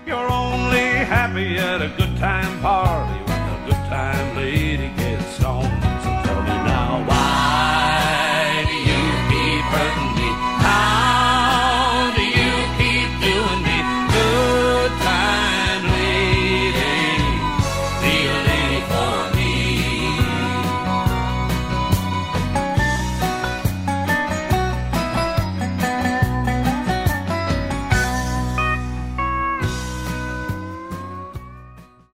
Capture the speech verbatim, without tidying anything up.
You're only happy at a good time party when the good time leaves.